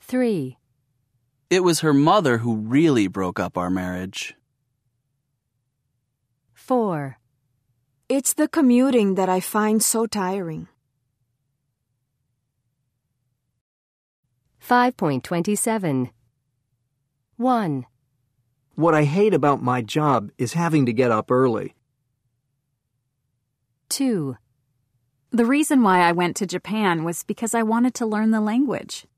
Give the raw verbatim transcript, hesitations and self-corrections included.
three. It was her mother who really broke up our marriage. four. It's the commuting that I find so tiring. five point two seven. one. What I hate about my job is having to get up early. two. The reason why I went to Japan was because I wanted to learn the language.